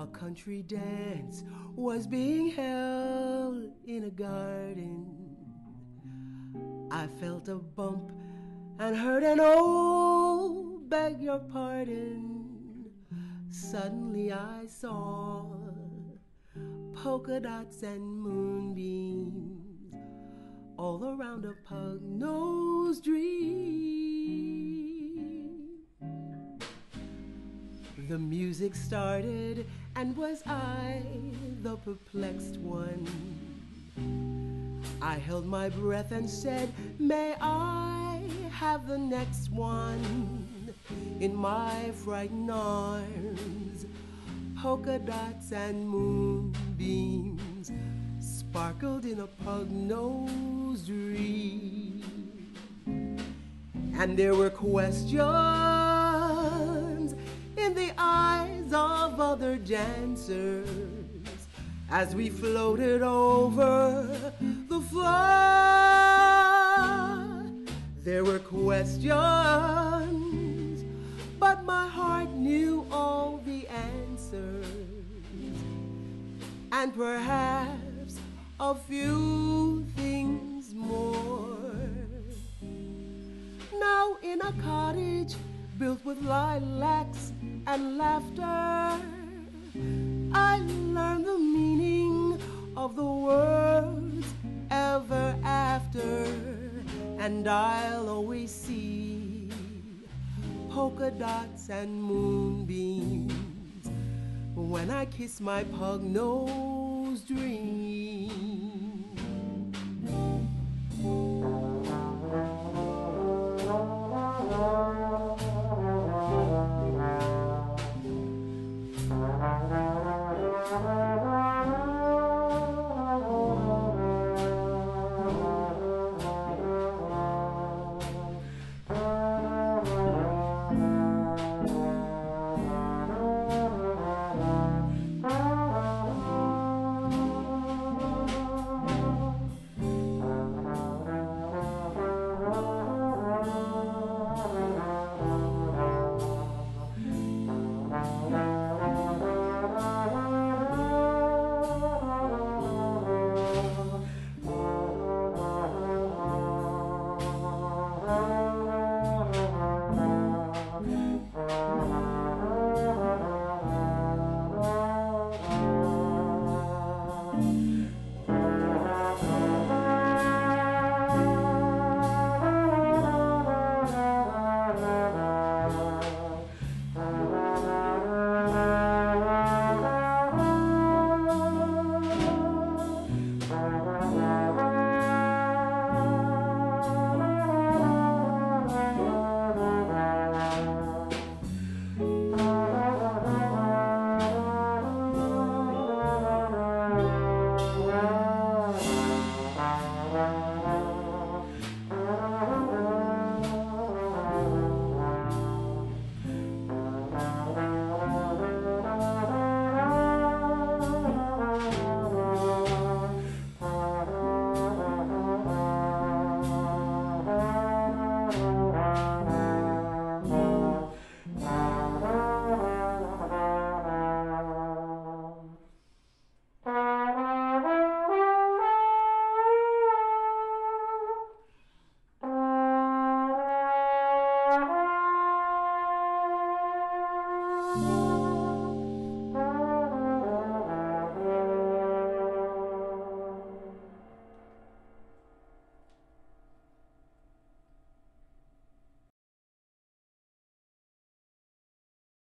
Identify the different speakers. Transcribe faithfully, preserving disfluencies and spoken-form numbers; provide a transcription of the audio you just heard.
Speaker 1: A country dance was being held in a garden. I felt a bump and heard an "oh, beg your pardon." Suddenly I saw polka dots and moonbeams all around a pug-nosed dream. The music started, and was I the perplexed one? I held my breath and said, "May I have the next one?" In my frightened arms, polka dots and moonbeams sparkled in a pug-nosed dream. And there were questions in the eyes of other dancers as we floated over the floor. There were questions, but my heart knew all the answers, and perhaps a few things more. Now in a cottage built with lilacs and laughter, I learned the meaning of the words ever after, and I'll always see polka dots and moonbeams when I kiss my pug-nosed dream.